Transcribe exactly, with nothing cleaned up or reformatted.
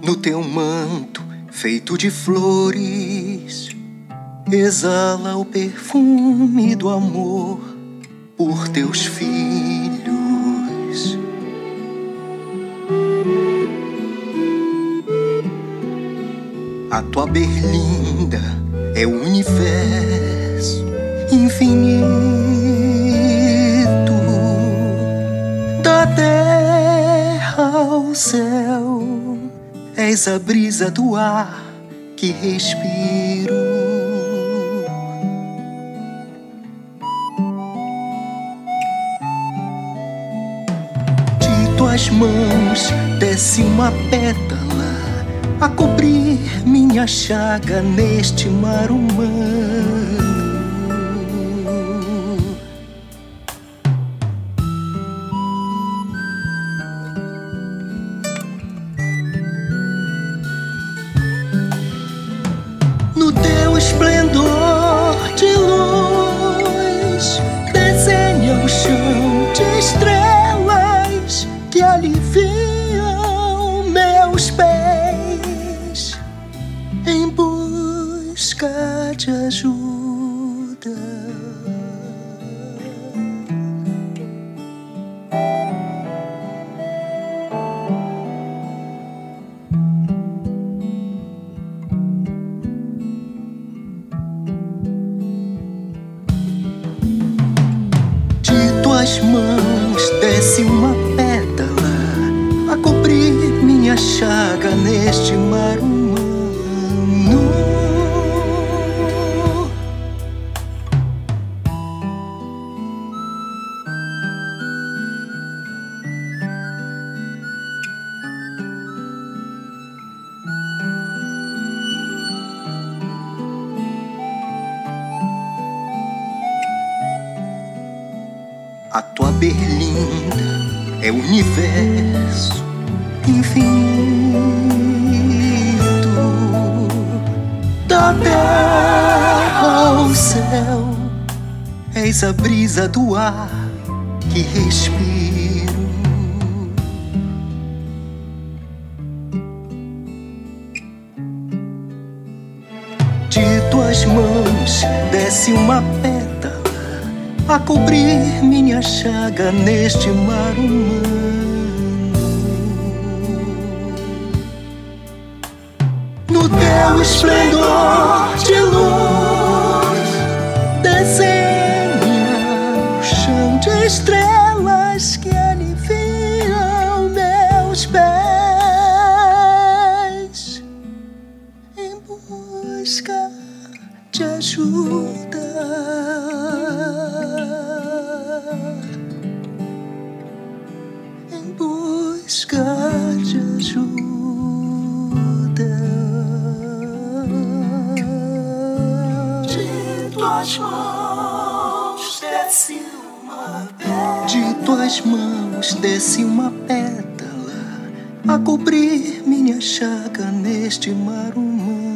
No teu manto feito de flores, exala o perfume do amor por teus filhos. A tua berlinda é o universo infinito, da terra ao céu. És a brisa do ar que respiro. De tuas mãos desce uma pétala a cobrir minha chaga neste mar humano. No teu esplendor de luz, desenha o chão de estrelas que aliviam meus pés em busca de ajuda. De tuas mãos desce uma pétala a cobrir minha chaga neste mar humano. A tua berlinda é o universo infinito, da terra ao céu. És a brisa do ar que respiro. De tuas mãos desce uma pétala a cobrir minha chaga neste mar humano. No teu esplendor de luz, desenha o chão de estrelas que aliviam meus pés em busca de ajuda. Em busca de ajuda. De tuas mãos desce uma pétala. De tuas mãos desce uma pétala a cobrir minha chaga neste mar humano.